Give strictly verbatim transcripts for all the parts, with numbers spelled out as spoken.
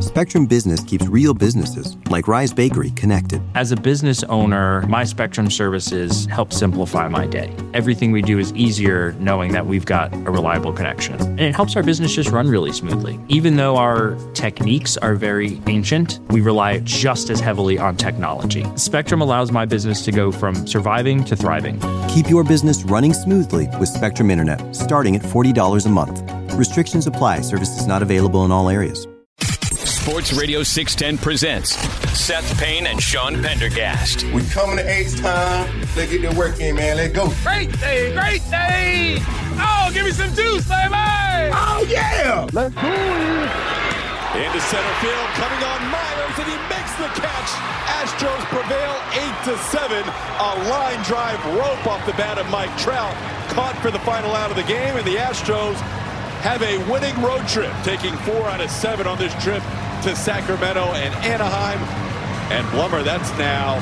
Spectrum Business keeps real businesses, like Rise Bakery, connected. As a business owner, my Spectrum services help simplify my day. Everything we do is easier knowing that we've got a reliable connection. And it helps our business just run really smoothly. Even though our techniques are very ancient, we rely just as heavily on technology. Spectrum allows my business to go from surviving to thriving. Keep your business running smoothly with Spectrum Internet, starting at forty dollars a month. Restrictions apply. Services not available in all areas. Sports Radio six ten presents Seth Payne and Sean Pendergast. We coming to H-Time. Let's get their work in, man. Let's go. Great day, great day. Oh, give me some juice, baby. Oh, yeah. Let's go. Into center field, coming on Myers, and he makes the catch. Astros prevail eight to seven. A line drive rope off the bat of Mike Trout. Caught for the final out of the game, and the Astros have a winning road trip, taking four out of seven on this trip to Sacramento and Anaheim. And Blummer, that's now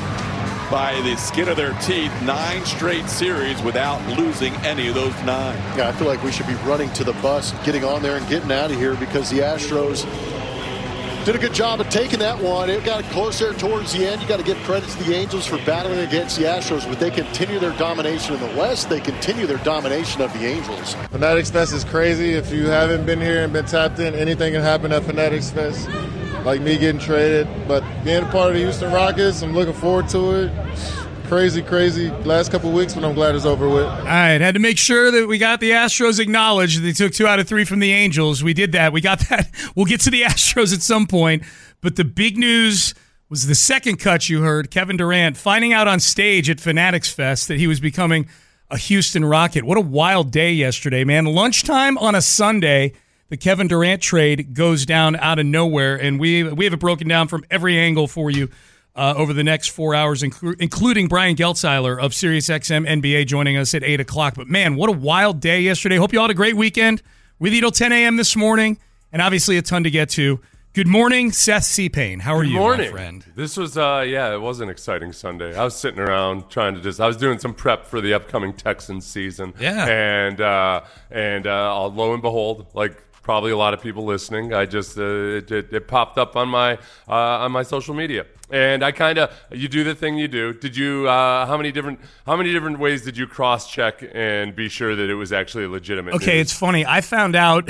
by the skin of their teeth, nine straight series without losing any of those nine. Yeah, I feel like we should be running to the bus, getting on there and getting out of here, because the Astros did a good job of taking that one. It got close there towards the end. You got to give credit to the Angels for battling against the Astros, but they continue their domination in the West. They continue their domination of the Angels. Fanatics Fest is crazy. If you haven't been here and been tapped in, anything can happen at Fanatics Fest, like me getting traded. But being a part of the Houston Rockets, I'm looking forward to it. Crazy, crazy last couple of weeks, but I'm glad it's over with. All right, had to make sure that we got the Astros acknowledged. They took two out of three from the Angels. We did that. We got that. We'll get to the Astros at some point. But the big news was the second cut you heard, Kevin Durant finding out on stage at Fanatics Fest that he was becoming a Houston Rocket. What a wild day yesterday, man. Lunchtime on a Sunday, the Kevin Durant trade goes down out of nowhere, and we we have it broken down from every angle for you Uh, over the next four hours, inc- including Brian Geltzeiler of SiriusXM N B A joining us at eight o'clock. But, man, what a wild day yesterday. Hope you all had a great weekend. With you till ten a.m. this morning, and obviously a ton to get to. Good morning, Seth C. Payne. How are Good you, morning. my friend? This was, uh, yeah, it was an exciting Sunday. I was sitting around trying to just, I was doing some prep for the upcoming Texans season. Yeah. And, uh, and uh, lo and behold, like, probably a lot of people listening, I just uh, it, it, it popped up on my uh, on my social media, and I kind of you do the thing you do. Did you? Uh, how many different how many different ways did you cross check and be sure that it was actually legitimate? Okay, news? it's funny. I found out.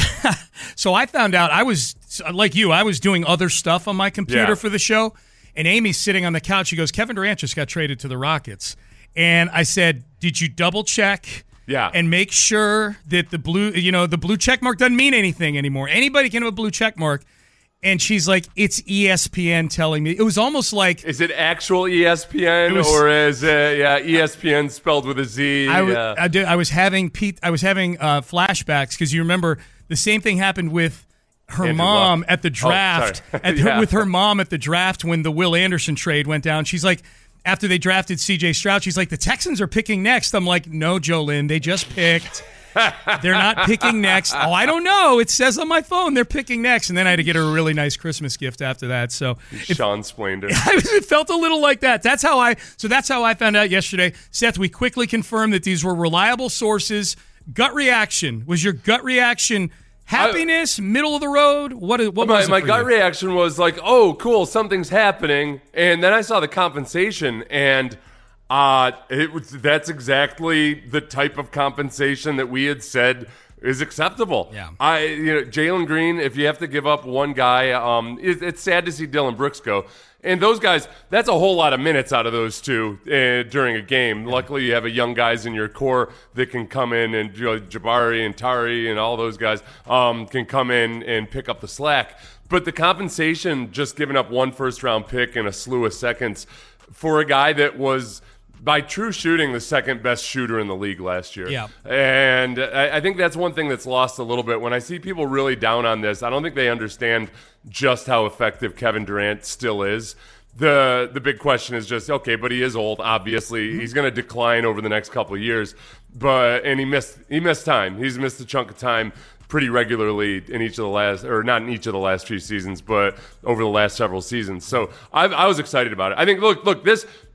so I found out I was like you. I was doing other stuff on my computer Yeah. for the show, and Amy's sitting on the couch. She goes, "Kevin Durant just got traded to the Rockets," and I said, "Did you double check?" Yeah. And make sure that the blue, you know, the blue check mark doesn't mean anything anymore. Anybody can have a blue check mark. And she's like, it's E S P N telling me. It was almost like. Is it actual E S P N was, or is it, yeah, E S P N spelled with a Z? I, w- yeah. I, did, I was having Pete. I was having uh, flashbacks because you remember the same thing happened with her Andrew mom Luck. at the draft. Oh, at yeah. her, with her mom at the draft when the Will Anderson trade went down. She's like, after they drafted C J Stroud, she's like, the Texans are picking next. I'm like, no, Jolynn, they just picked. They're not picking next. Oh, I don't know. It says on my phone they're picking next. And then I had to get her a really nice Christmas gift after that. So Sean Splander. It felt a little like that. That's how I. So that's how I found out yesterday. Seth, we quickly confirmed that these were reliable sources. Gut reaction. Was your gut reaction happiness, I, middle of the road? What, what my, was it My for gut you? reaction was like, oh, cool, something's happening. And then I saw the compensation, and uh, it was that's exactly the type of compensation that we had said is acceptable. Yeah. I, you know, Jalen Green, if you have to give up one guy, um, it, it's sad to see Dylan Brooks go. And those guys, that's a whole lot of minutes out of those two uh, during a game. Yeah. Luckily, you have a young guys in your core that can come in, and you know, Jabari and Tari and all those guys um, can come in and pick up the slack. But the compensation, just giving up one first-round pick and a slew of seconds for a guy that was, by true shooting, the second best shooter in the league last year. Yeah. And I, I think that's one thing that's lost a little bit. When I see people really down on this, I don't think they understand just how effective Kevin Durant still is. The the big question is just, okay, but he is old, obviously. Mm-hmm. He's going to decline over the next couple of years. But and he missed he missed time. He's missed a chunk of time pretty regularly in each of the last, or not in each of the last few seasons, but over the last several seasons. So I, I was excited about it. I think, look, look, this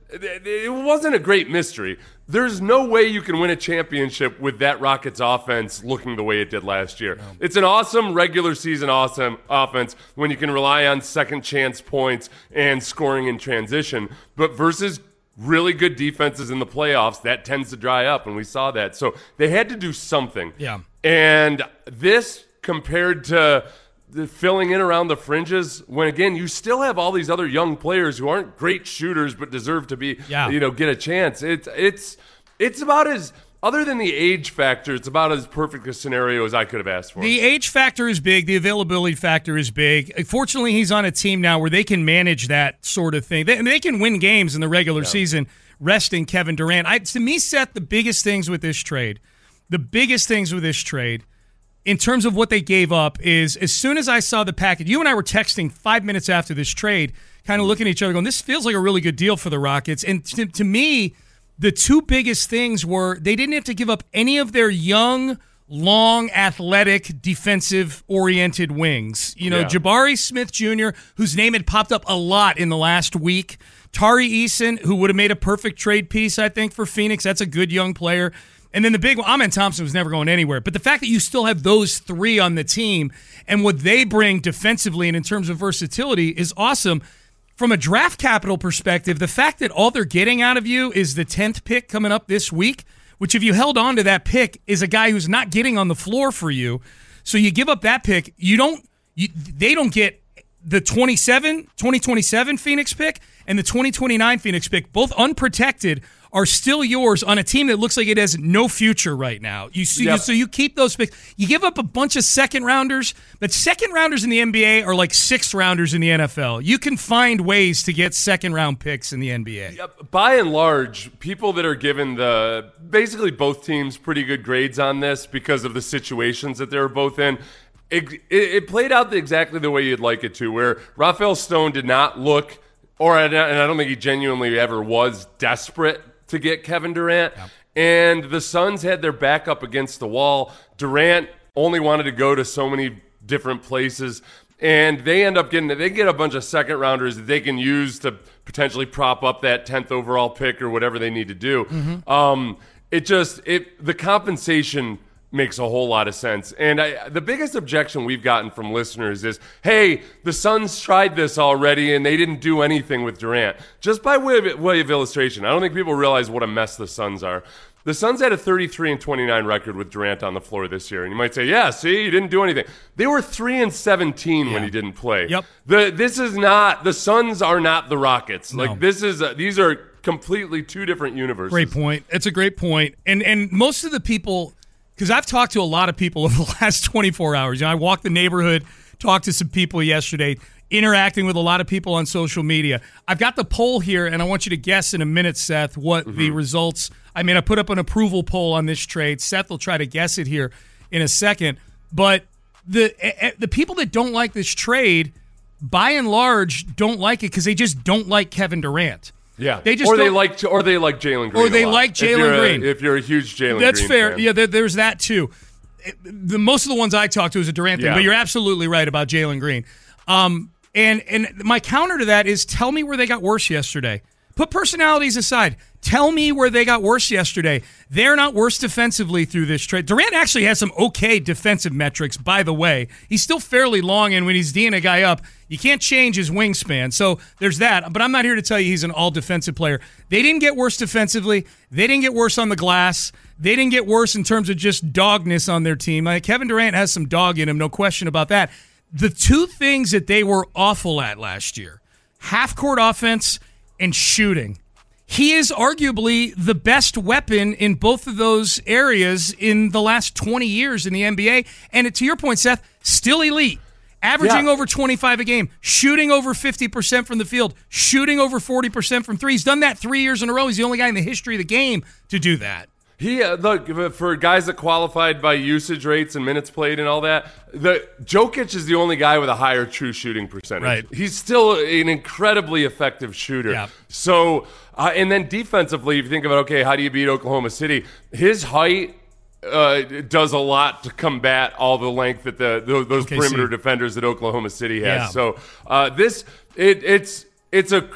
it wasn't a great mystery. There's no way you can win a championship with that Rockets offense looking the way it did last year. No. It's an awesome regular season awesome offense when you can rely on second chance points and scoring in transition. But versus really good defenses in the playoffs, that tends to dry up, and we saw that. So they had to do something. Yeah. And this compared to the filling in around the fringes, when again you still have all these other young players who aren't great shooters but deserve to be, yeah. you know, get a chance. It's it's it's about as, other than the age factor, it's about as perfect a scenario as I could have asked for. The age factor is big. The availability factor is big. Fortunately, he's on a team now where they can manage that sort of thing. They, they can win games in the regular yeah. season resting Kevin Durant. I, to me, Seth, the biggest things with this trade, the biggest things with this trade, in terms of what they gave up, is as soon as I saw the package, you and I were texting five minutes after this trade, kind of looking at each other going, this feels like a really good deal for the Rockets. And to, to me, the two biggest things were they didn't have to give up any of their young, long, athletic, defensive-oriented wings. You know, yeah. Jabari Smith Junior, whose name had popped up a lot in the last week. Tari Eason, who would have made a perfect trade piece, I think, for Phoenix. That's a good young player. And then the big one, Amen Thompson was never going anywhere. But the fact that you still have those three on the team and what they bring defensively and in terms of versatility is awesome. From a draft capital perspective, the fact that all they're getting out of you is the tenth pick coming up this week, which if you held on to that pick is a guy who's not getting on the floor for you. So you give up that pick. You don't. You, they don't get the twenty-seven, twenty twenty-seven Phoenix pick and the twenty twenty-nine Phoenix pick, both unprotected, are still yours on a team that looks like it has no future right now. You see, yep. you, so you keep those picks. You give up a bunch of second rounders, but second rounders in the N B A are like sixth rounders in the N F L. You can find ways to get second round picks in the N B A. Yep. By and large, people that are given the basically both teams pretty good grades on this because of the situations that they were both in. It, it, it played out exactly the way you'd like it to, where Rafael Stone did not look, or and I don't think he genuinely ever was desperate to get Kevin Durant. Yep. And the Suns had their back up against the wall. Durant only wanted to go to so many different places, and they end up getting they get a bunch of second rounders that they can use to potentially prop up that tenth overall pick or whatever they need to do. Mm-hmm. Um, it just it the compensation makes a whole lot of sense. And I, the biggest objection we've gotten from listeners is, hey, the Suns tried this already and they didn't do anything with Durant. Just by way of, way of illustration, I don't think people realize what a mess the Suns are. The Suns had a thirty-three and twenty-nine record with Durant on the floor this year. And you might say, yeah, see, you didn't do anything. They were three and seventeen yeah. when he didn't play. Yep. The, this is not, the Suns are not the Rockets. No. Like this is, a, these are completely two different universes. Great point. It's a great point. And, and most of the people, because I've talked to a lot of people over the last twenty-four hours. You know, I walked the neighborhood, talked to some people yesterday, interacting with a lot of people on social media. I've got the poll here, and I want you to guess in a minute, Seth, what mm-hmm. the results. I mean, I put up an approval poll on this trade. Seth will try to guess it here in a second. But the the people that don't like this trade, by and large, don't like it because they just don't like Kevin Durant. Yeah, they just or they like or they like Jalen Green, or they like Jalen Green. If you're a huge Jalen Green, that's fair. fan. Yeah, there, there's that too. The most of the ones I talked to is a Durant thing, yeah. but you're absolutely right about Jalen Green. Um, and and my counter to that is, tell me where they got worse yesterday. Put personalities aside. Tell me where they got worse yesterday. They're not worse defensively through this trade. Durant actually has some okay defensive metrics, by the way. He's still fairly long, and when he's D'ing a guy up, you can't change his wingspan. So there's that. But I'm not here to tell you he's an all-defensive player. They didn't get worse defensively. They didn't get worse on the glass. They didn't get worse in terms of just dogness on their team. Like, Kevin Durant has some dog in him, no question about that. The two things that they were awful at last year, half-court offense and shooting. He is arguably the best weapon in both of those areas in the last twenty years in the N B A. And to your point, Seth, still elite. Averaging yeah. over twenty-five a game, shooting over fifty percent from the field, shooting over forty percent from three. He's done that three years in a row. He's the only guy in the history of the game to do that. He uh, look for guys that qualified by usage rates and minutes played and all that. The Jokic is the only guy with a higher true shooting percentage. Right. He's still an incredibly effective shooter. Yeah. So, uh, and then defensively, if you think about, okay, how do you beat Oklahoma City? His height uh, does a lot to combat all the length that the those, those perimeter defenders that Oklahoma City has. Yeah. So uh, this it it's it's a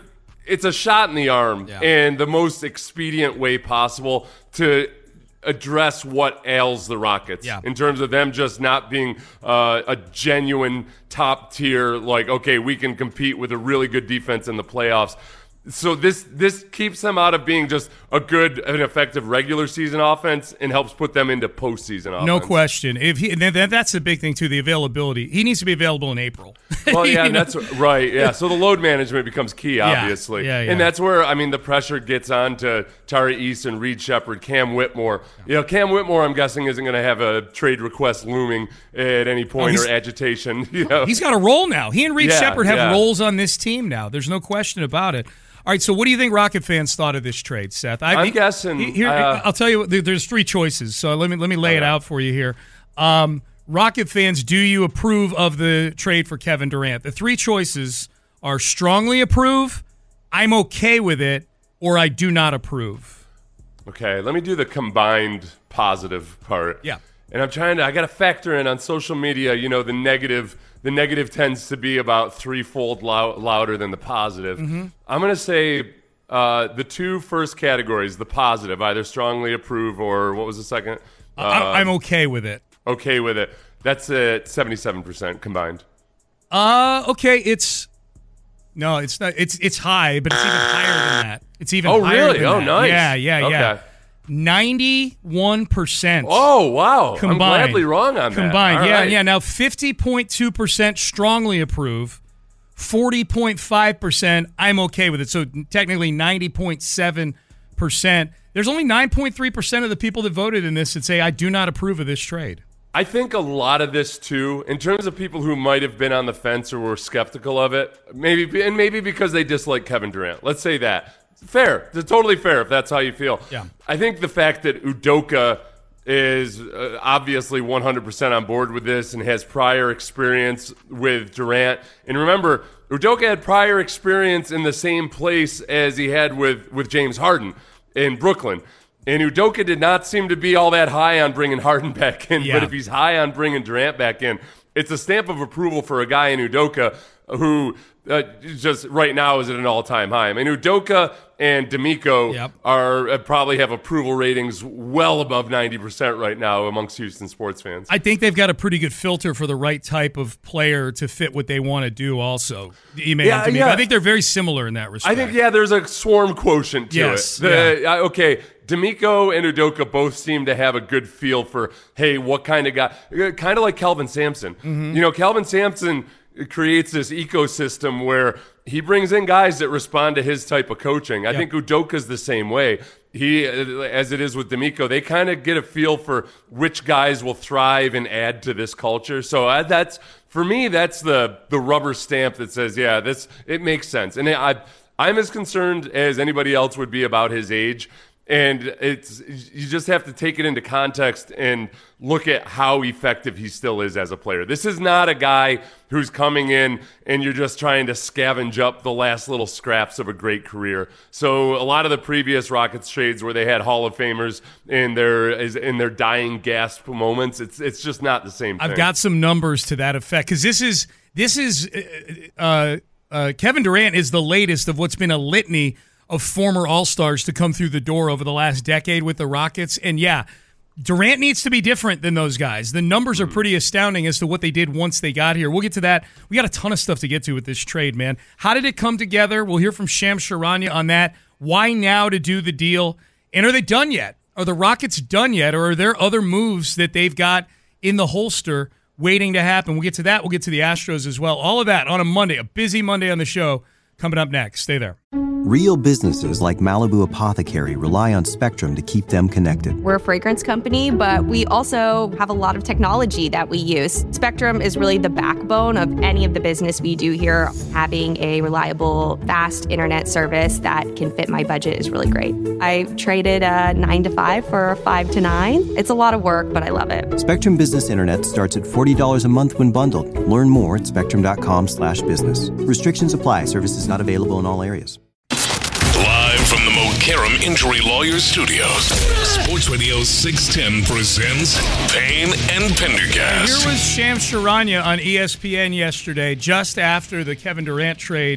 it's a shot in the arm Yeah. and the most expedient way possible to address what ails the Rockets Yeah. in terms of them just not being uh, a genuine top tier, like, okay, we can compete with a really good defense in the playoffs. So this this keeps them out of being just a good and effective regular season offense and helps put them into postseason offense. No question. If he, and then that's the big thing too, the availability. He needs to be available in April. Well, yeah, You and know? that's right. Yeah, so the load management becomes key, Yeah, obviously, yeah, yeah. and that's where I mean the pressure gets on to Tari Eason, Reed Shepherd, Cam Whitmore. You know, Cam Whitmore, I'm guessing, isn't going to have a trade request looming at any point Oh, or agitation. You know, He's got a role now. He and Reed Yeah, Shepherd have yeah. roles on this team now. There's no question about it. All right, so what do you think Rocket fans thought of this trade, Seth? I, I'm he- guessing, he- Here, uh, I'll tell you, what, there- there's three choices. So let me let me lay it out for you here. Um, Rocket fans, do you approve of the trade for Kevin Durant? The three choices are strongly approve, I'm okay with it, or I do not approve. Okay, let me do the combined positive part. Yeah. And I'm trying to, I got to factor in on social media, you know, the negative, the negative tends to be about threefold lou- louder than the positive. Mhm. I'm going to say uh, the two first categories, the positive, either strongly approve or what was the second? Uh, I, I'm okay with it. okay with it. That's at seventy-seven percent combined. Uh, okay, it's no, it's not. It's it's high, but it's even higher than that. It's even Oh, higher really? than Oh, that. nice. Yeah, yeah, yeah. Okay. Ninety-one percent. Oh, wow. I'm Combined. gladly wrong on that. Combined, All yeah, right. yeah. Now fifty point two percent strongly approve, forty point five percent I'm okay with it. So technically ninety point seven percent. There's only nine point three percent of the people that voted in this that say I do not approve of this trade. I think a lot of this too, in terms of people who might have been on the fence or were skeptical of it, maybe and maybe because they dislike Kevin Durant. Let's say that. Fair. It's totally fair if that's how you feel. Yeah. I think the fact that Udoka is uh, obviously one hundred percent on board with this and has prior experience with Durant. And remember, Udoka had prior experience in the same place as he had with, with James Harden in Brooklyn. And Udoka did not seem to be all that high on bringing Harden back in. Yeah. But if he's high on bringing Durant back in, it's a stamp of approval for a guy in Udoka who uh, just right now is at an all-time high. I mean, Udoka and D'Amico Yep. are uh, probably have approval ratings well above ninety percent right now amongst Houston sports fans. I think they've got a pretty good filter for the right type of player to fit what they want to do also. Ime and Yeah, D'Amico. yeah. I think they're very similar in that respect. I think, yeah, there's a swarm quotient to Yes, it. The, uh, okay, D'Amico and Udoka both seem to have a good feel for, hey, what kind of guy, kind of like Calvin Sampson. Mm-hmm. You know, Calvin Sampson creates this ecosystem where he brings in guys that respond to his type of coaching. I Yep. think Udoka's the same way. He, as it is with D'Amico, they kind of get a feel for which guys will thrive and add to this culture. So uh, that's, for me, that's the the rubber stamp that says, yeah, this it makes sense. And I, I'm as concerned as anybody else would be about his age. And it's you just have to take it into context and look at how effective he still is as a player. This is not a guy who's coming in and you're just trying to scavenge up the last little scraps of a great career. So a lot of the previous Rockets trades where they had Hall of Famers in their in their dying gasp moments, it's it's just not the same thing. I've got some numbers to that effect because this is this is uh, uh, Kevin Durant is the latest of what's been a litany of former All-Stars to come through the door over the last decade with the Rockets. And yeah, Durant needs to be different than those guys. The numbers are pretty astounding as to what they did once they got here. We'll get to that. We got a ton of stuff to get to with this trade, man. How did it come together? We'll hear from Shams Charania on that. Why now to do the deal? And are they done yet? Are the Rockets done yet? Or are there other moves that they've got in the holster waiting to happen? We'll get to that. We'll get to the Astros as well. All of that on a Monday, a busy Monday on the show. Coming up next. Stay there. Real businesses like Malibu Apothecary rely on Spectrum to keep them connected. We're a fragrance company, but we also have a lot of technology that we use. Spectrum is really the backbone of any of the business we do here. Having a reliable, fast internet service that can fit my budget is really great. I traded a nine to five for a five to nine. It's a lot of work, but I love it. Spectrum Business Internet starts at forty dollars a month when bundled. Learn more at spectrum.com slash business. Restrictions apply. Services not available in all areas. Live from the Mokaram Injury Lawyers Studios, Sports Radio six ten presents Payne and Pendergast. Here was Shams Charania on E S P N yesterday, just after the Kevin Durant trade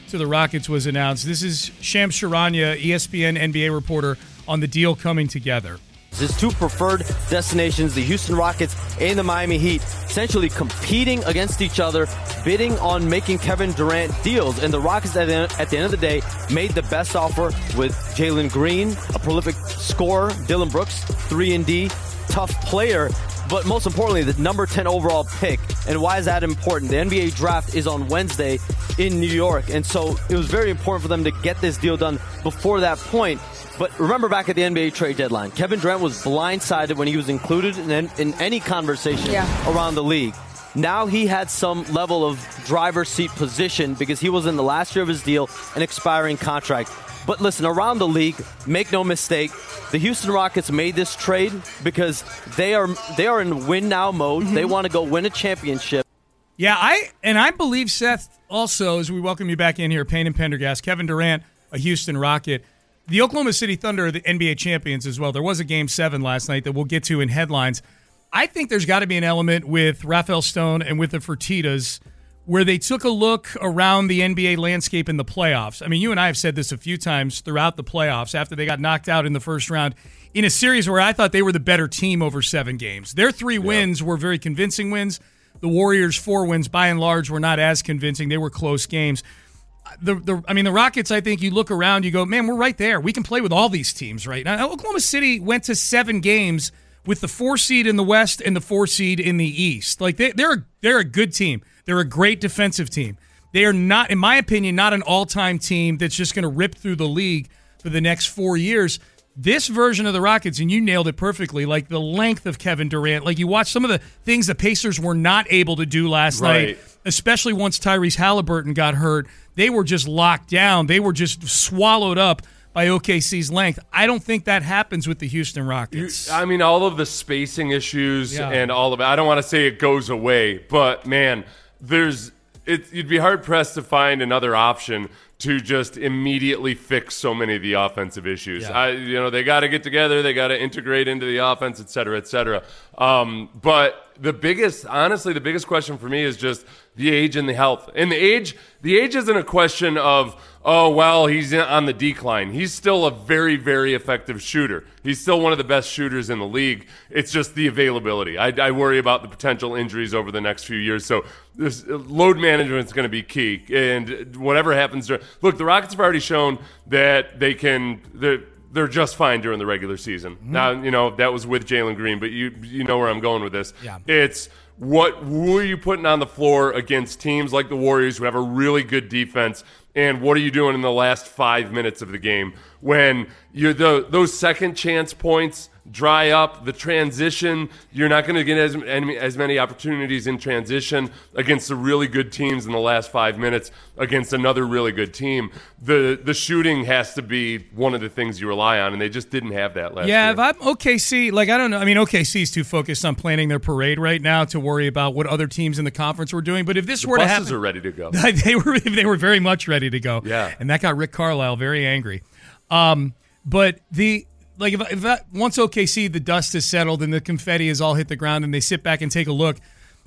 to the Rockets was announced. This is Shams Charania, E S P N N B A reporter, on the deal coming together. His two preferred destinations, the Houston Rockets and the Miami Heat, essentially competing against each other, bidding on making Kevin Durant deals. And the Rockets, at the end, at the end of the day, made the best offer with Jalen Green, a prolific scorer, Dillon Brooks, three and D, tough player, but most importantly, the number ten overall pick. And why is that important? The N B A draft is on Wednesday in New York, and so it was very important for them to get this deal done before that point. But remember back at the N B A trade deadline, Kevin Durant was blindsided when he was included in, in any conversation yeah. around the league. Now he had some level of driver's seat position because he was in the last year of his deal, an expiring contract. But listen, around the league, make no mistake, the Houston Rockets made this trade because they are they are in win now mode. Mm-hmm. They want to go win a championship. Yeah, I and I believe, Seth, also, as we welcome you back in here, Payne and Pendergast, Kevin Durant, a Houston Rocket. The Oklahoma City Thunder are the N B A champions as well. There was a Game seven last night that we'll get to in headlines. I think there's got to be an element with Rafael Stone and with the Fertittas where they took a look around the N B A landscape in the playoffs. I mean, you and I have said this a few times throughout the playoffs after they got knocked out in the first round in a series where I thought they were the better team over seven games. Their three yeah. wins were very convincing wins. The Warriors' four wins, by and large, were not as convincing. They were close games. The, the I mean, the Rockets, I think you look around, you go, man, we're right there. We can play with all these teams right now. Oklahoma City went to seven games with the four seed in the West and the four seed in the East. Like, they, they're, they're a good team. They're a great defensive team. They are not, in my opinion, not an all-time team that's just going to rip through the league for the next four years. This version of the Rockets, and you nailed it perfectly, like the length of Kevin Durant. Like, you watch some of the things the Pacers were not able to do last right. night, especially once Tyrese Halliburton got hurt. They were just locked down. They were just swallowed up by O K C's length. I don't think that happens with the Houston Rockets. You, I mean, all of the spacing issues yeah. and all of it, I don't want to say it goes away, but, man, there's it, you'd be hard-pressed to find another option to just immediately fix so many of the offensive issues. Yeah. I, you know, they got to get together, they got to integrate into the offense, et cetera, et cetera. Um, but the biggest, honestly, the biggest question for me is just the age and the health. And the age, the age isn't a question of, oh, well, he's on the decline. He's still a very, very effective shooter. He's still one of the best shooters in the league. It's just the availability. I, I worry about the potential injuries over the next few years. So this load management is going to be key. And whatever happens, look, the Rockets have already shown that they can. They're, they're just fine during the regular season. Mm-hmm. Now, you know, that was with Jalen Green, but you you know where I'm going with this. Yeah. It's what who are you putting on the floor against teams like the Warriors who have a really good defense, and what are you doing in the last five minutes of the game when you're the those second chance points dry up, the transition, you're not going to get as, as many opportunities in transition against the really good teams in the last five minutes against another really good team. The the shooting has to be one of the things you rely on, and they just didn't have that last yeah, year. Yeah, if I'm O K C, like, I don't know. I mean, O K C is too focused on planning their parade right now to worry about what other teams in the conference were doing. But if this the were to buses happen, are ready to go. they were they were very much ready to go. Yeah. And that got Rick Carlisle very angry. Um, but the like if, if that, once O K C, the dust has settled and the confetti has all hit the ground and they sit back and take a look,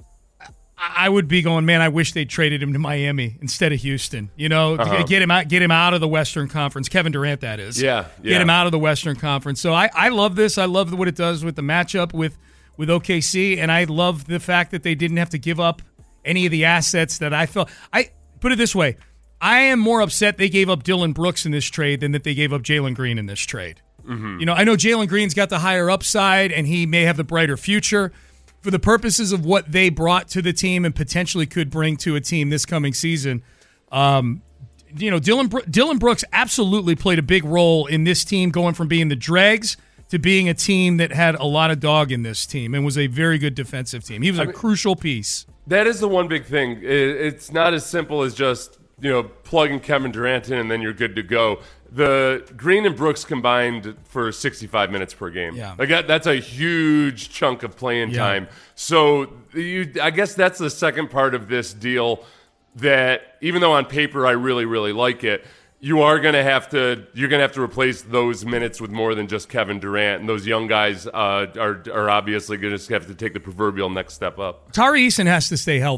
I would be going, man, I wish they traded him to Miami instead of Houston. You know, uh-huh. get him out, get him out of the Western Conference. Kevin Durant, that is. Yeah, yeah. Get him out of the Western Conference. So I, I love this. I love what it does with the matchup with with O K C, and I love the fact that they didn't have to give up any of the assets that I felt. I put it this way: I am more upset they gave up Dillon Brooks in this trade than that they gave up Jalen Green in this trade. Mm-hmm. You know, I know Jalen Green's got the higher upside, and he may have the brighter future. For the purposes of what they brought to the team and potentially could bring to a team this coming season, um, you know, Dillon Dillon Brooks absolutely played a big role in this team, going from being the dregs to being a team that had a lot of dog in this team and was a very good defensive team. He was a I mean, crucial piece. That is the one big thing. It's not as simple as just, you know, plugging Kevin Durant in and then you're good to go. The Green and Brooks combined for sixty-five minutes per game. Yeah. Like that, that's a huge chunk of playing yeah. time. So you, I guess that's the second part of this deal that, even though on paper I really, really like it, you are going to have to you're going to have to replace those minutes with more than just Kevin Durant, and those young guys uh, are are obviously going to have to take the proverbial next step up. Tari Eason has to stay healthy.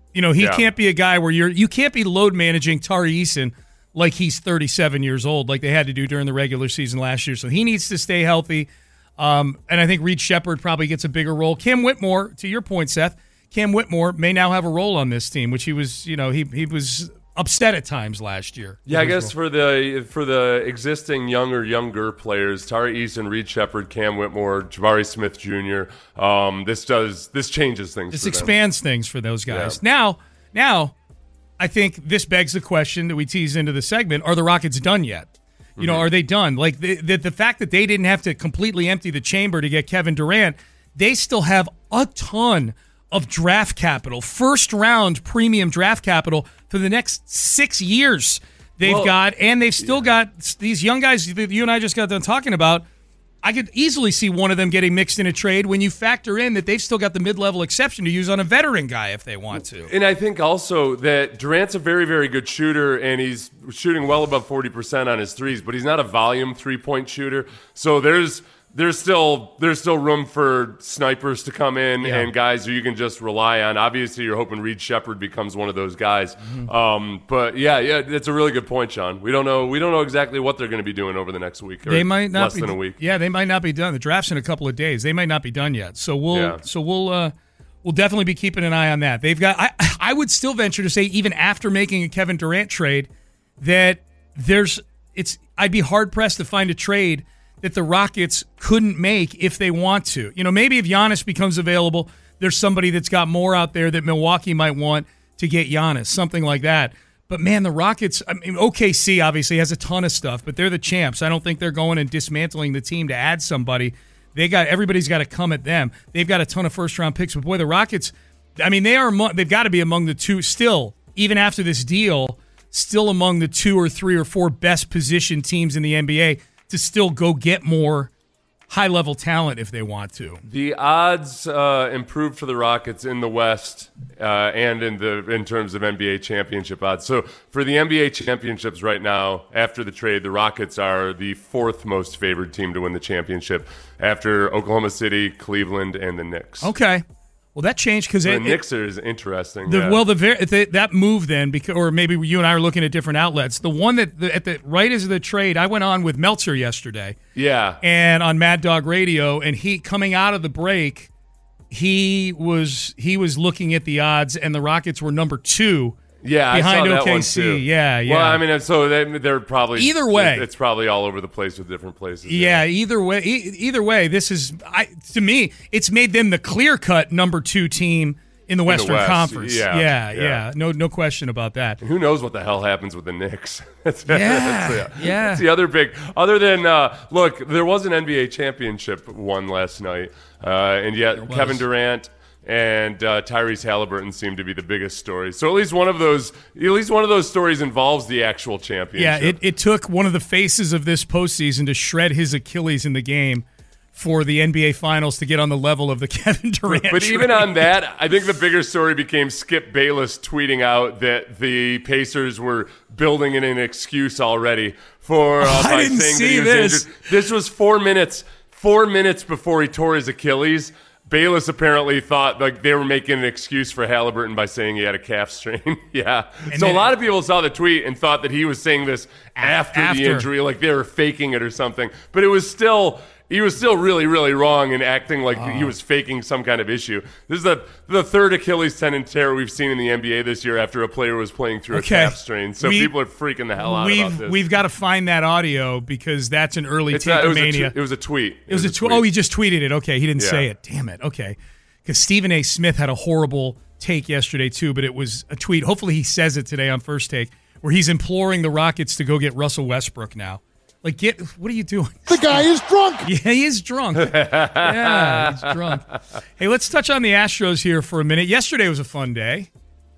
You know, he Yeah. can't be a guy where you're you can't be load managing Tari Eason like he's thirty-seven years old, like they had to do during the regular season last year. So he needs to stay healthy. Um, and I think Reed Shepherd probably gets a bigger role. Cam Whitmore, to your point, Seth, Cam Whitmore may now have a role on this team, which he was, you know, he he was upset at times last year. Yeah, I guess for the for the existing younger younger players, Tari Eason, Reed Shepherd, Cam Whitmore, Jabari Smith Junior Um, this does this changes things. This for them. expands things for those guys. Yeah. Now, now, I think this begs the question that we tease into the segment: are the Rockets done yet? You know, Mhm. are they done? Like the, the the fact that they didn't have to completely empty the chamber to get Kevin Durant, they still have a ton of draft capital, first round premium draft capital for the next six years. They've Well, got, and they've still got these young guys that you and I just got done talking about. I could easily see one of them getting mixed in a trade when you factor in that they've still got the mid-level exception to use on a veteran guy if they want to. And I think also that Durant's a very, very good shooter, and he's shooting well above forty percent on his threes, but he's not a volume three-point shooter. So there's there's still there's still room for snipers to come in Yeah. and guys who you can just rely on. Obviously, you're hoping Reed Shepherd becomes one of those guys. Mm-hmm. Um, but yeah, yeah, that's a really good point, Sean. We don't know we don't know exactly what they're going to be doing over the next week. Or They might not less be than a week. Yeah, they might not be done. The draft's in a couple of days. They might not be done yet. So we'll Yeah. so we'll uh, we'll definitely be keeping an eye on that. They've got I I would still venture to say even after making a Kevin Durant trade that there's it's I'd be hard pressed to find a trade that the Rockets couldn't make if they want to. You know, maybe if Giannis becomes available, there's somebody that's got more out there that Milwaukee might want to get Giannis, something like that. But man, the Rockets, I mean, O K C obviously has a ton of stuff, but they're the champs. I don't think they're going and dismantling the team to add somebody. They got everybody's got to come at them. They've got a ton of first round picks, but boy, the Rockets, I mean, they are among, they've got to be among the two still, even after this deal, still among the two or three or four best positioned teams in the N B A to still go get more high-level talent if they want to. The odds uh, improved for the Rockets in the West uh, and in the in terms of N B A championship odds. So for the N B A championships right now, after the trade, the Rockets are the fourth most favored team to win the championship after Oklahoma City, Cleveland, and the Knicks. Okay. Well, that changed because So it, the Knicks is interesting. The, yeah. Well, the, ver- the that move then, because, or maybe you and I are looking at different outlets. The one that the, at the right as the trade, I went on with Meltzer yesterday, yeah, and on Mad Dog Radio, and he coming out of the break, he was he was looking at the odds, and the Rockets were number two. Yeah, behind I saw that O K C. one too. Yeah, yeah. Well, I mean, so they, they're probably Either way. it's probably all over the place with different places. Yeah, either way, e- either way, this is I, to me, it's made them the clear-cut number two team in the the Western West, Conference. yeah, yeah, yeah. yeah. No, no question about that. Who knows what the hell happens with the Knicks? that's, Yeah, that's, yeah. That's the other big. Other than uh, look, there was an N B A championship won last night, uh, and yet Kevin Durant and uh, Tyrese Halliburton seem to be the biggest stories. So at least one of those, at least one of those stories involves the actual championship. Yeah, it, it took one of the faces of this postseason to shred his Achilles in the game for the N B A Finals to get on the level of the Kevin Durant. But trade. even on that, I think the bigger story became Skip Bayless tweeting out that the Pacers were building in an excuse already for uh, I by didn't saying see that he was this. injured. This was four minutes, four minutes before he tore his Achilles. Bayless apparently thought like they were making an excuse for Halliburton by saying he had a calf strain. yeah. And so then- a lot of people saw the tweet and thought that he was saying this after, After. the injury, like they were faking it or something. But it was still he was still really, really wrong in acting like he was faking some kind of issue. This is the the third Achilles tendon tear we've seen in the N B A this year after a player was playing through Okay. a calf strain. So We- people are freaking the hell out we've about this. we've got to find that audio because that's an early It's not- it, was a Tape-a-mania. tw- it was a tweet. It was a tweet. Oh, he just tweeted it. Okay, he didn't Yeah. say it. Damn it. Okay, because Stephen A. Smith had a horrible take yesterday too, but it was a tweet. Hopefully, he says it today on First Take, where he's imploring the Rockets to go get Russell Westbrook now. Like, get what are you doing? The guy is drunk. Yeah, he is drunk. Yeah, he's drunk. Hey, let's touch on the Astros here for a minute. Yesterday was a fun day.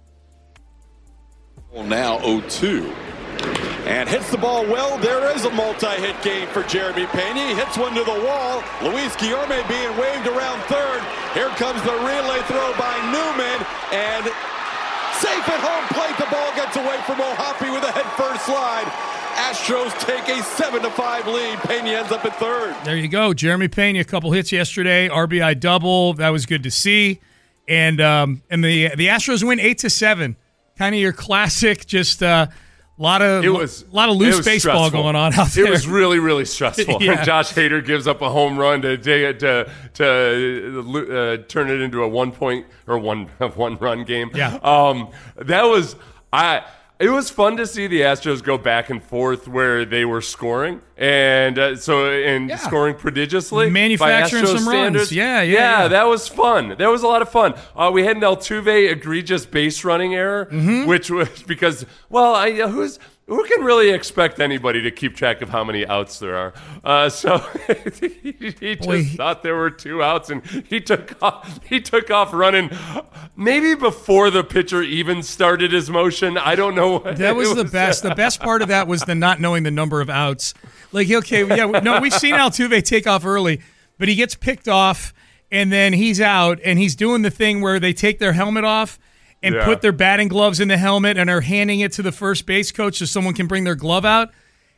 Well, now oh two. And hits the ball well. There is a multi-hit game for Jeremy Pena. He hits one to the wall. Luis Guillorme being waved around third. Here comes the relay throw by Newman. And safe at home plate. The ball gets away from Ohapi with a head-first slide. Astros take a seven to five lead. Pena ends up at third. There you go. Jeremy Pena, a couple hits yesterday. R B I double. That was good to see. And um, and the the Astros win eight to seven. Kind of your classic, just a uh, lot of it was a lot of loose baseball stressful. going on out there. It was really really stressful. Yeah. Josh Hader gives up a home run to to to uh, turn it into a one point or one one run game. Yeah, um, that was I. It was fun to see the Astros go back and forth where they were scoring and uh, so and yeah. scoring prodigiously, manufacturing by Astros some standards. runs. Yeah, yeah, yeah, yeah. That was fun. That was a lot of fun. Uh, we had an Altuve egregious base running error, mm-hmm. which was because well, I uh, who's. Who can really expect anybody to keep track of how many outs there are? Uh, so he, he just Boy. thought there were two outs, and he took off. He took off running, maybe before the pitcher even started his motion. I don't know. That was, was the best. The best part of that was the not knowing the number of outs. Like, okay, yeah, no, we've seen Altuve take off early, but he gets picked off, and then he's out, and he's doing the thing where they take their helmet off and yeah. put their batting gloves in the helmet and are handing it to the first base coach so someone can bring their glove out.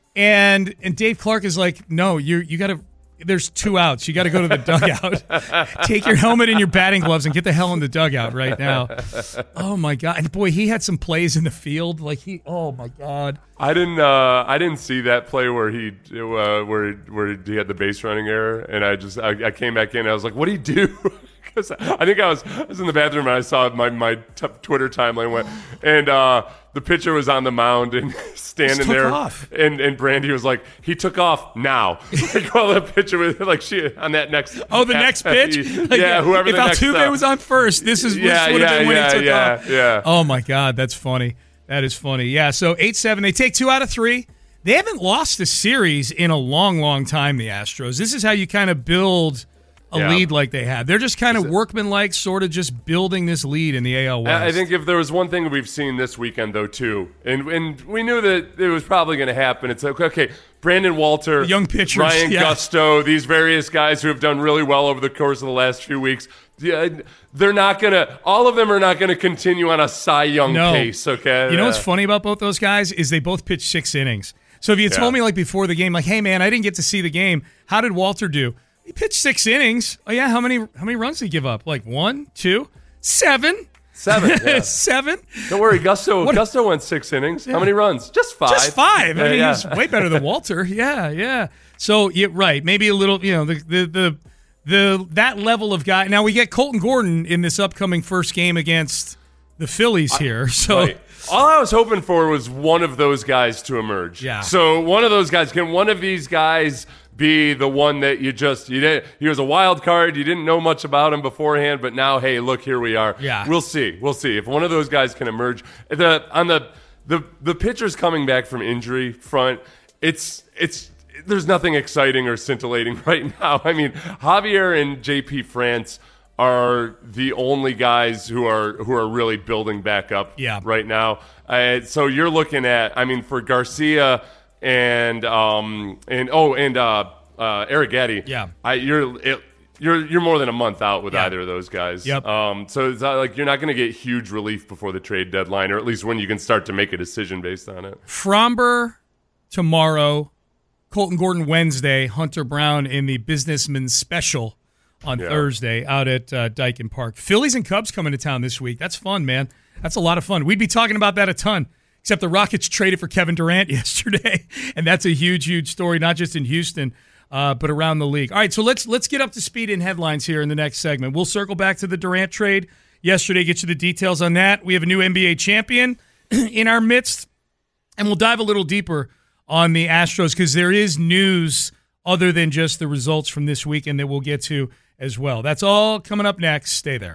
And and Dave Clark is like, no, you you got to. There's two outs. You got to go to the dugout. Take your helmet and your batting gloves and get the hell in the dugout right now. Oh my God! And boy, he had some plays in the field. Like he, oh my God. I didn't. Uh, I didn't see that play where he uh, where where he had the base running error, and I just I, I came back in. and I was like, what do you do? Because I think I was I was in the bathroom and I saw my my t- Twitter timeline went, and uh, the pitcher was on the mound and standing there, off. and and Brandy was like, he took off now. Like while the pitcher was like she on that next oh the next pitch, like, yeah, whoever if the next Altuve uh, was on first, this is yeah, this would have yeah, been when yeah, he took yeah, off. yeah. Oh my God, that's funny. That is funny. Yeah. So eight seven, they take two out of three. They haven't lost a series in a long, long time. The Astros. This is how you kind of build a yeah. lead like they have. They're just kind of workmanlike, sort of just building this lead in the A L West. I think if there was one thing we've seen this weekend, though, too, and and we knew that it was probably going to happen. It's like, okay, Brandon Walter, the young pitchers, Ryan yeah. Gusto, these various guys who have done really well over the course of the last few weeks. Yeah, they're not going to, all of them are not going to continue on a Cy Young no. pace, okay? You know what's funny about both those guys is they both pitched six innings. So if you Yeah. told me like before the game, like, hey, man, I didn't get to see the game. How did Walter do? He pitched six innings. Oh, yeah, how many how many runs did he give up? Like one, two, seven? Seven, yeah. Seven? Don't worry, Gusto What- Gusto went six innings. Yeah. How many runs? Just five. Just five. I Yeah, mean, yeah. he's way better than Walter. Yeah, yeah. So, yeah, right. Maybe a little, you know, the the the, the that level of guy. Now, we get Colton Gordon in this upcoming first game against the Phillies here. So, Right. All I was hoping for was one of those guys to emerge. Yeah. So one of those guys, can one of these guys be the one that you just, you didn't, he was a wild card, you didn't know much about him beforehand, but now, hey, look, here we are. Yeah. We'll see. We'll see. If one of those guys can emerge. The on the the the pitchers coming back from injury front, it's it's there's nothing exciting or scintillating right now. I mean, Javier and J P France are the only guys who are who are really building back up Yeah. right now. Uh, so you're looking at, I mean, for Garcia and um and oh and uh uh Arrighetti, Yeah. I, you're it, you're you're more than a month out with Yeah. either of those guys. Yep. Um. So it's not like you're not going to get huge relief before the trade deadline, or at least when you can start to make a decision based on it. Fromber tomorrow, Colton Gordon Wednesday, Hunter Brown in the Businessman Special on Yeah. Thursday out at uh, Dyken Park. Phillies and Cubs coming to town this week. That's fun, man. That's a lot of fun. We'd be talking about that a ton, except the Rockets traded for Kevin Durant yesterday, and that's a huge, huge story, not just in Houston, uh, but around the league. All right, so let's let's get up to speed in headlines here in the next segment. We'll circle back to the Durant trade yesterday, get you the details on that. We have a new N B A champion in our midst, and we'll dive a little deeper on the Astros because there is news other than just the results from this weekend that we'll get to as well. That's all coming up next. Stay there.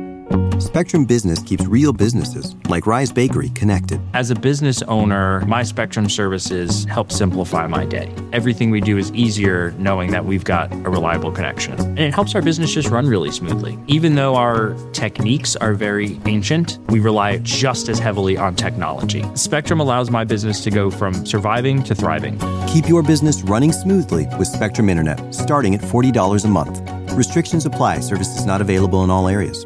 Spectrum Business keeps real businesses, like Rise Bakery, connected. As a business owner, my Spectrum services help simplify my day. Everything we do is easier knowing that we've got a reliable connection. And it helps our business just run really smoothly. Even though our techniques are very ancient, we rely just as heavily on technology. Spectrum allows my business to go from surviving to thriving. Keep your business running smoothly with Spectrum Internet, starting at forty dollars a month. Restrictions apply. Services not available in all areas.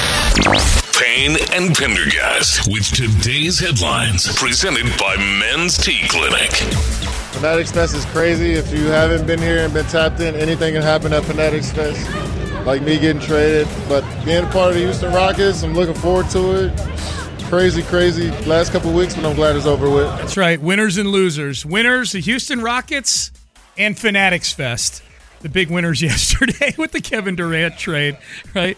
Payne and Pendergast with today's headlines, presented by Men's Tea Clinic. Fanatics Fest is crazy. If you haven't been here and been tapped in, anything can happen at Fanatics Fest. like me getting traded. But being a part of the Houston Rockets, I'm looking forward to it. Crazy, crazy last couple of weeks, but I'm glad it's over with. That's right. Winners and losers. Winners, the Houston Rockets and Fanatics Fest. The big winners yesterday with the Kevin Durant trade, right?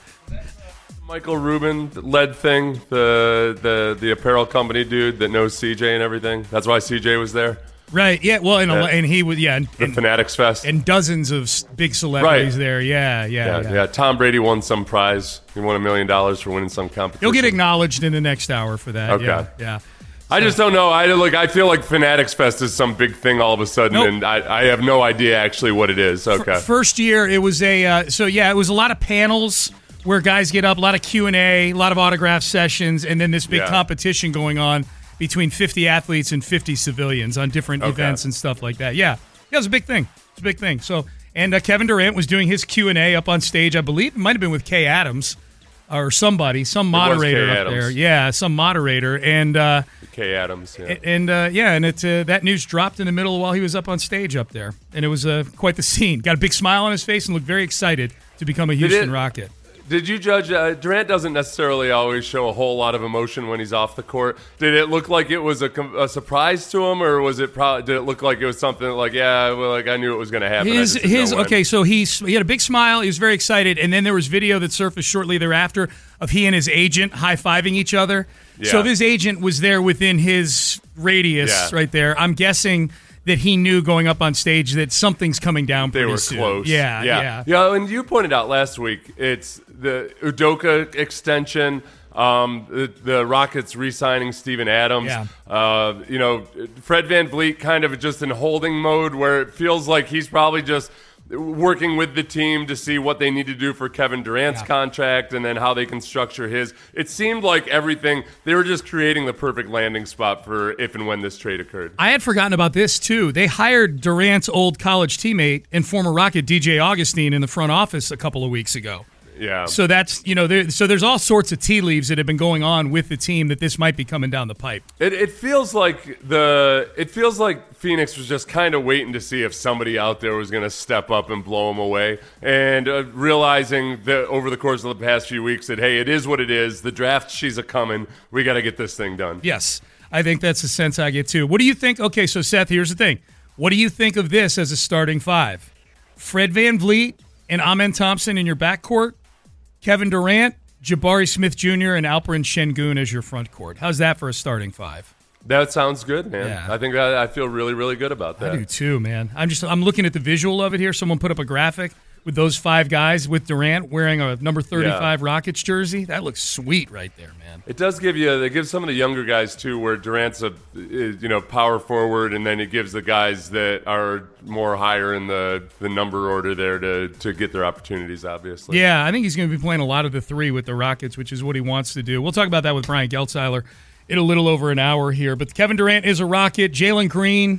Michael Rubin led thing, the the the apparel company dude that knows C J and everything. That's why C J was there. Right. Yeah. Well, and, Yeah. and he was yeah. And, The Fanatics Fest. and dozens of s- big celebrities Right. there. Yeah, yeah, Yeah, yeah. yeah. Tom Brady won some prize. He won a million dollars for winning some competition. He'll get acknowledged in the next hour for that. Okay. Yeah. yeah. I just don't know. I look. I feel like Fanatics Fest is some big thing all of a sudden, Nope. and I, I have no idea actually what it is. Okay. F- first year, it was a uh, so yeah, it was a lot of panels where guys get up, a lot of Q and A, a lot of autograph sessions, and then this big Yeah. competition going on between fifty athletes and fifty civilians on different Okay. events and stuff like that. Yeah, yeah, it was a big thing. It's a big thing. So, and uh, Kevin Durant was doing his Q and A up on stage. I believe it might have been with Kay Adams or somebody, some was moderator Kay up Adams. there. Yeah, some moderator, and uh, Kay Adams. Yeah. and uh, yeah, and it uh, that news dropped in the middle while he was up on stage up there, and it was uh, quite the scene. Got a big smile on his face and looked very excited to become a Houston it- Rocket. Did you judge? Uh, Durant doesn't necessarily always show a whole lot of emotion when he's off the court. Did it look like it was a, com- a surprise to him, or was it? Pro- did it look like it was something like, yeah, well, like I knew it was going to happen. I His just didn't his know when. okay, so he's he had a big smile. He was very excited, and then there was video that surfaced shortly thereafter of he and his agent high fiving each other. So Yeah. if his agent was there within his radius, Yeah. right there, I'm guessing that he knew going up on stage that something's coming down They pretty were soon. close. Yeah, yeah, yeah. yeah. And you pointed out last week, it's the Udoka extension. Um, the, the Rockets re-signing Steven Adams. Yeah. Uh, you know, Fred VanVleet kind of just in holding mode where it feels like he's probably just working with the team to see what they need to do for Kevin Durant's Yeah. contract and then how they can structure his. It seemed like everything, they were just creating the perfect landing spot for if and when this trade occurred. I had forgotten about this too. They hired Durant's old college teammate and former Rocket D J Augustine in the front office a couple of weeks ago. Yeah. So that's you know there, so there's all sorts of tea leaves that have been going on with the team that this might be coming down the pipe. It, it feels like the it feels like Phoenix was just kind of waiting to see if somebody out there was going to step up and blow them away, and uh, realizing that over the course of the past few weeks that hey, it is what it is. The draft, she's a coming. We got to get this thing done. Yes, I think that's the sense I get too. What do you think? Okay, so Seth, here's the thing. What do you think of this as a starting five? Fred VanVleet and Amen Thompson in your backcourt, Kevin Durant, Jabari Smith Junior, and Alperen Şengün as your front court. How's that for a starting five? That sounds good, man. Yeah. I think I, I feel really, really good about that. I do too, man. I'm just I'm looking at the visual of it here. Someone put up a graphic with those five guys with Durant wearing a number thirty-five Rockets jersey. That looks sweet right there, man. It does give you, it gives some of the younger guys too, where Durant's a, is, you know, power forward, and then it gives the guys that are more higher in the, the number order there to, to get their opportunities, obviously. Yeah, I think he's going to be playing a lot of the three with the Rockets, which is what he wants to do. We'll talk about that with Brian Geltzeiler in a little over an hour here. But Kevin Durant is a Rocket. Jalen Green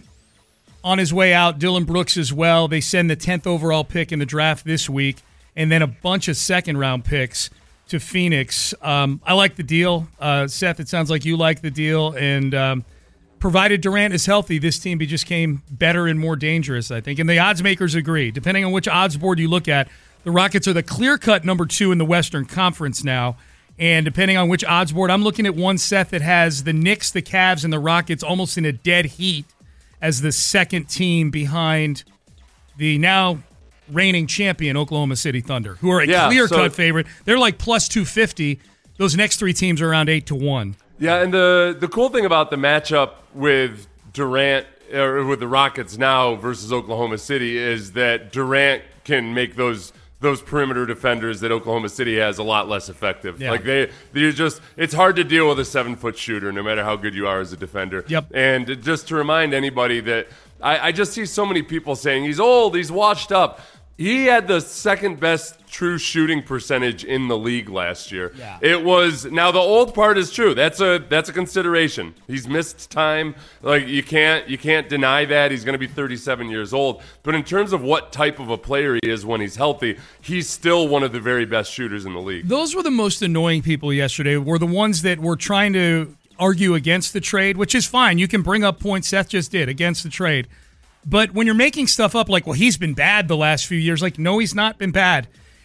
on his way out. Dylan Brooks as well. They send the tenth overall pick in the draft this week, and then a bunch of second-round picks to Phoenix. Um, I like the deal. Uh, Seth, it sounds like you like the deal. And um, provided Durant is healthy, this team just came better and more dangerous, I think. And the odds makers agree. Depending on which odds board you look at, the Rockets are the clear-cut number two in the Western Conference now. And depending on which odds board, I'm looking at one, Seth, that has the Knicks, the Cavs, and the Rockets almost in a dead heat as the second team behind the now reigning champion Oklahoma City Thunder, who are a Yeah, clear-cut so- favorite. They're like plus two fifty. Those next three teams are around eight to one. Yeah, and the the cool thing about the matchup with Durant or with the Rockets now versus Oklahoma City is that Durant can make those those perimeter defenders that Oklahoma City has a lot less effective. Yeah. Like they they just it's hard to deal with a seven foot shooter no matter how good you are as a defender. Yep. And just to remind anybody that I, I just see so many people saying he's old, he's washed up. He had the second best true shooting percentage in the league last year. Yeah. It was now the old part is true. That's a that's a consideration. He's missed time. Like you can't you can't deny that. He's going to be thirty-seven years old. But in terms of what type of a player he is when he's healthy, he's still one of the very best shooters in the league. Those were the most annoying people yesterday, were the ones that were trying to argue against the trade, which is fine. You can bring up points Seth just did against the trade. But when you're making stuff up like, well, he's been bad the last few years, like, no, he's not been bad.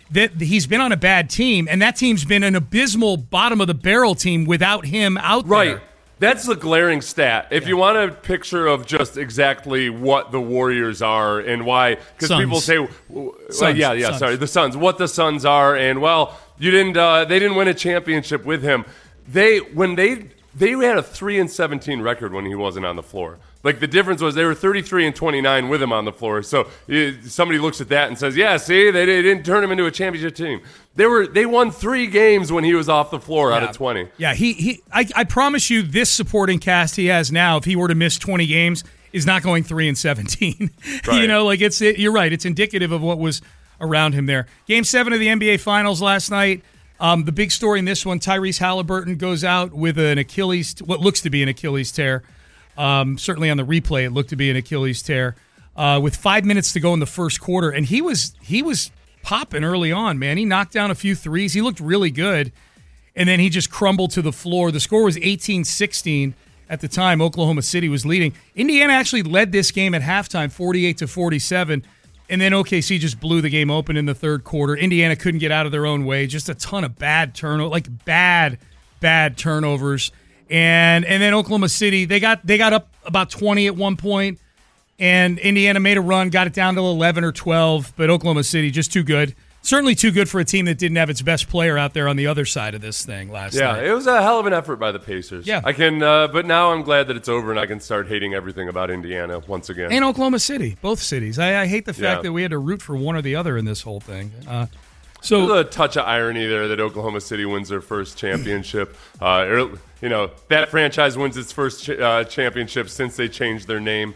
that he's been on a bad team, and that team's been an abysmal bottom of the barrel team without him out right. there. Right. That's the glaring stat. If yeah. you want a picture of just exactly what the Warriors are and why, because people say, well, Suns. yeah, yeah, Suns. sorry, the Suns, what the Suns are, and well, you didn't, uh, they didn't win a championship with him. They when they they had a three and seventeen record when he wasn't on the floor. Like, the difference was they were thirty-three and twenty-nine with him on the floor. So uh, somebody looks at that and says, yeah, see, they, they didn't turn him into a championship team. They were they won three games when he was off the floor yeah. out of twenty. Yeah, he he. I, I promise you, this supporting cast he has now, if he were to miss twenty games, is not going three and seventeen. Right. You know, like it's it, you're right. It's indicative of what was around him there. Game seven of the N B A Finals last night. Um, the big story in this one: Tyrese Halliburton goes out with an Achilles, what looks to be an Achilles tear. Um, certainly on the replay, it looked to be an Achilles tear. Uh, with five minutes to go in the first quarter, and he was he was popping early on, man. He knocked down a few threes. He looked really good, and then he just crumbled to the floor. The score was eighteen sixteen at the time. Oklahoma City was leading. Indiana actually led this game at halftime, forty-eight to forty-seven, and then O K C just blew the game open in the third quarter. Indiana couldn't get out of their own way. Just a ton of bad turnovers, like bad, bad turnovers. And and then Oklahoma City, they got they got up about twenty at one point, and Indiana made a run, got it down to eleven or twelve, but Oklahoma City just too good. Certainly too good for a team that didn't have its best player out there on the other side of this thing last yeah, night. Yeah, it was a hell of an effort by the Pacers. Yeah. I can, uh, but now I'm glad that it's over and I can start hating everything about Indiana once again. And Oklahoma City, both cities. I, I hate the fact yeah. that we had to root for one or the other in this whole thing. Uh, so There's a touch of irony there that Oklahoma City wins their first championship. Uh, early, You know, that franchise wins its first ch- uh, championship since they changed their name,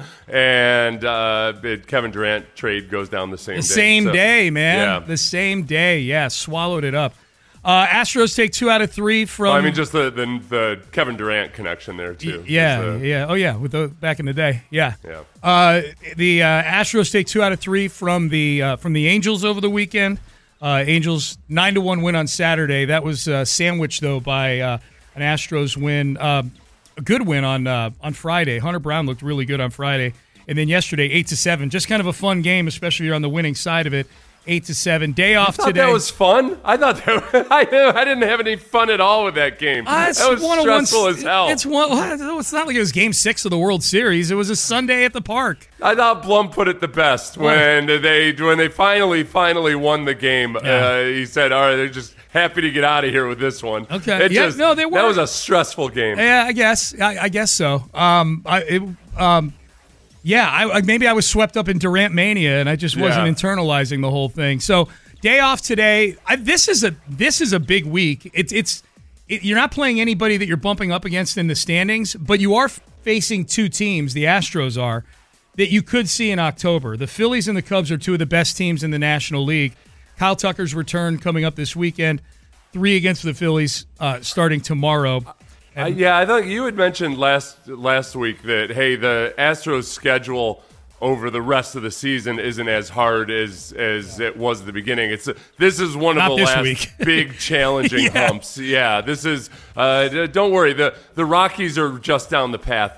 and uh, it, Kevin Durant trade goes down the same the day. same so, day, man. Yeah. The same day. Yeah, swallowed it up. Uh, Astros take two out of three from. Well, I mean, just the, the the Kevin Durant connection there too. Yeah, uh, yeah. Oh, yeah. With the back in the day. Yeah. Yeah. Uh, the uh, Astros take two out of three from the uh, from the Angels over the weekend. Uh, Angels nine to one win on Saturday. That was uh, sandwiched though by. Uh, An Astros win, uh, a good win on uh, on Friday. Hunter Brown looked really good on Friday, and then yesterday eight to seven. Just kind of a fun game, especially if you're on the winning side of it. Eight to seven. Day off you thought today. That was fun. I thought that I, I didn't have any fun at all with that game. Uh, that was stressful as hell. It's one. It's not like it was Game Six of the World Series. It was a Sunday at the park. I thought Blum put it the best when what? they when they finally finally won the game. Yeah. Uh, he said, "All right, they're just happy to get out of here with this one." Okay. It yeah. Just, no, they were. That was a stressful game. Yeah, I guess. I, I guess so. Um, I. It, um. Yeah, I, maybe I was swept up in Durant mania, and I just wasn't yeah. internalizing the whole thing. So. Day off today. I, this is a this is a big week. It's it's it, you're not playing anybody that you're bumping up against in the standings, but you are facing two teams. The Astros are that you could see in October. The Phillies and the Cubs are two of the best teams in the National League. Kyle Tucker's return coming up this weekend. Three against the Phillies uh, starting tomorrow. Uh, yeah, I thought you had mentioned last last week that hey, the Astros schedule over the rest of the season isn't as hard as as it was at the beginning. It's this is one Not of the last week. big challenging yeah. humps. Yeah, this is. Uh, don't worry, the the Rockies are just down the path.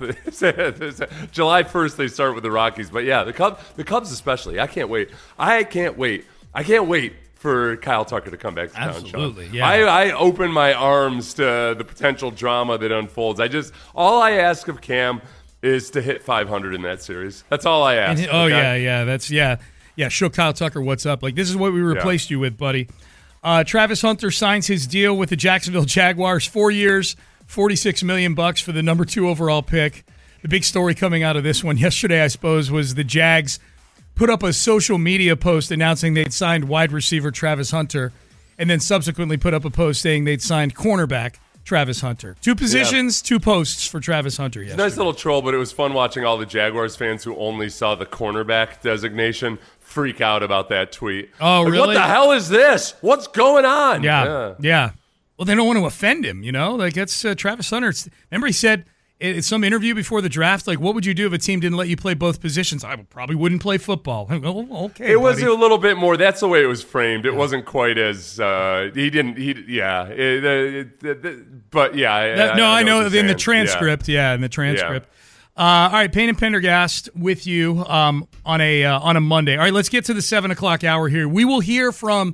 July first they start with the Rockies, but yeah, the Cubs, the Cubs especially. I can't wait. I can't wait. I can't wait for Kyle Tucker to come back to Absolutely, town, Sean. yeah. I, I open my arms to the potential drama that unfolds. I just all I ask of Cam is to hit five hundred in that series. That's all I ask. And, oh, okay? yeah, yeah. That's, yeah. Yeah, show Kyle Tucker what's up. Like, this is what we replaced yeah. you with, buddy. Uh, Travis Hunter signs his deal with the Jacksonville Jaguars. Four years, forty-six million bucks for the number two overall pick. The big story coming out of this one yesterday, I suppose, was the Jags put up a social media post announcing they'd signed wide receiver Travis Hunter, and then subsequently put up a post saying they'd signed cornerback Travis Hunter. Two positions, yeah. two posts for Travis Hunter yesterday. Nice little troll, but it was fun watching all the Jaguars fans who only saw the cornerback designation freak out about that tweet. Oh, like, really? What the hell is this? What's going on? Yeah, yeah. yeah. Well, they don't want to offend him, you know? Like, it's uh, Travis Hunter. It's, remember he said in some interview before the draft, like, what would you do if a team didn't let you play both positions? I probably wouldn't play football. Oh, okay, It was buddy. a little bit more. That's the way it was framed. It yeah. wasn't quite as uh, he didn't. He yeah. It, it, it, it, but yeah. That, I, no, I I know, know in the transcript. Yeah, yeah in the transcript. Yeah. Uh, all right, Payne and Pendergast with you um, on a uh, on a Monday. All right, let's get to the seven o'clock hour here. We will hear from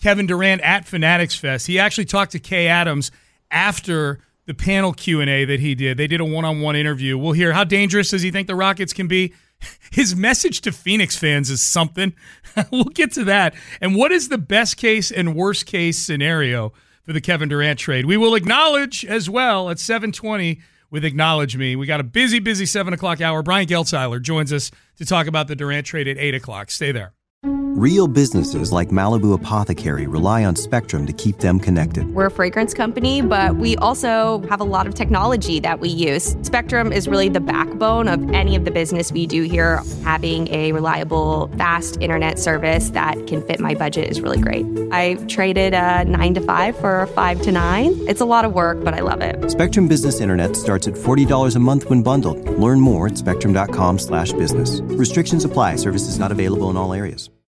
Kevin Durant at Fanatics Fest. He actually talked to Kay Adams after the panel Q and A that he did. They did a one-on-one interview. We'll hear how dangerous does he think the Rockets can be. His message to Phoenix fans is something. We'll get to that. And what is the best case and worst case scenario for the Kevin Durant trade? We will acknowledge as well at seven twenty with Acknowledge Me. We got a busy, busy seven o'clock hour. Brian Geltzeiler joins us to talk about the Durant trade at eight o'clock. Stay there. Real businesses like Malibu Apothecary rely on Spectrum to keep them connected. We're a fragrance company, but we also have a lot of technology that we use. Spectrum is really the backbone of any of the business we do here. Having a reliable, fast internet service that can fit my budget is really great. I traded a nine to five for a five to nine. It's a lot of work, but I love it. Spectrum Business Internet starts at forty dollars a month when bundled. Learn more at spectrum dot com slash business. Restrictions apply. Services not available in all areas.